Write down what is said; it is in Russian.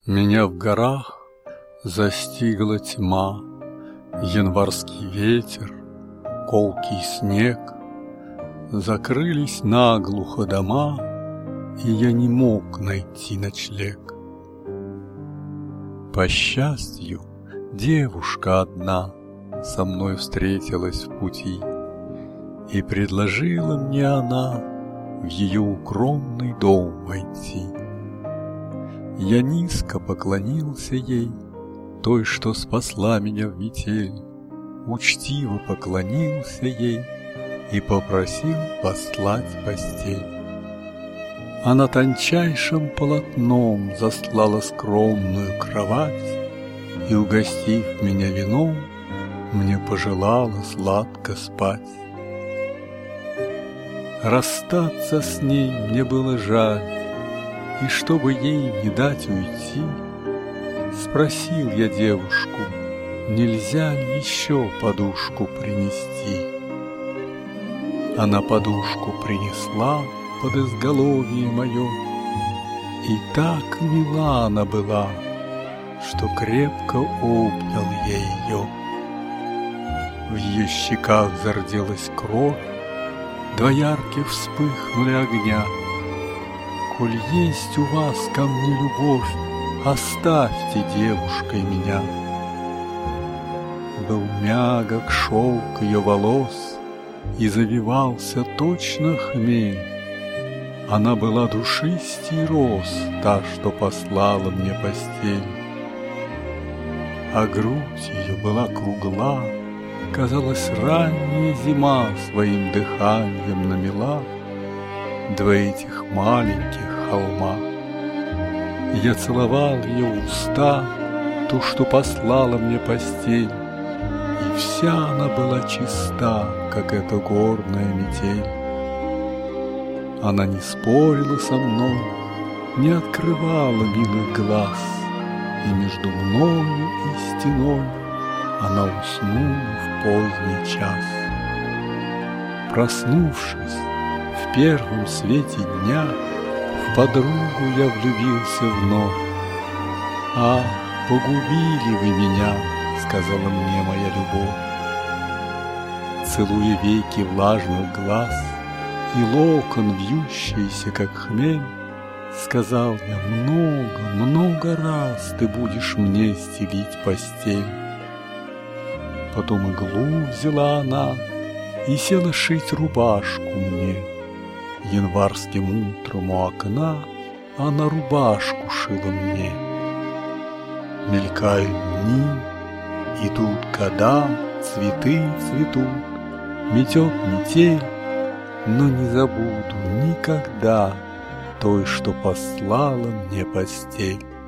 Меня в горах застигла тьма, январский ветер, колкий снег. Закрылись наглухо дома, и я не мог найти ночлег. По счастью, девушка одна со мной встретилась в пути, и предложила мне она в ее укромный дом войти. Я низко поклонился ей, той, что спасла меня в метель, учтиво поклонился ей и попросил послать постель. Она тончайшим полотном застлала скромную кровать и, угостив меня вином, мне пожелала сладко спать. Расстаться с ней мне было жаль, и чтобы ей не дать уйти, спросил я девушку, нельзя ли еще подушку принести. Она подушку принесла под изголовье мое, и так мила она была, что крепко обнял я ее. В ее щеках зарделась кровь, два ярких вспыхнули огня. Коль есть у вас ко мне любовь, оставьте девушкой меня. Был мягок шелк ее волос, и завивался точно хмель. Она была душистей роз, та, что послала мне постель. А грудь ее была кругла, казалось, ранняя зима своим дыханием намела два этих маленьких холма. Я целовал ее уста, ту, что послала мне постель, и вся она была чиста, как эта горная метель. Она не спорила со мной, не открывала милых глаз, и между мною и стеной она уснула в поздний час. Проснувшись в первом свете дня, в подругу я влюбился вновь. «Ах, погубили вы меня!» — сказала мне моя любовь. Целуя веки влажных глаз и локон, вьющийся, как хмель, сказал я: много, много раз ты будешь мне стелить постель. Потом иглу взяла она и села шить рубашку мне. Январским утром у окна она рубашку шила мне. Мелькают дни, идут года, цветы цветут, метет метель, но не забуду никогда той, что послала мне постель.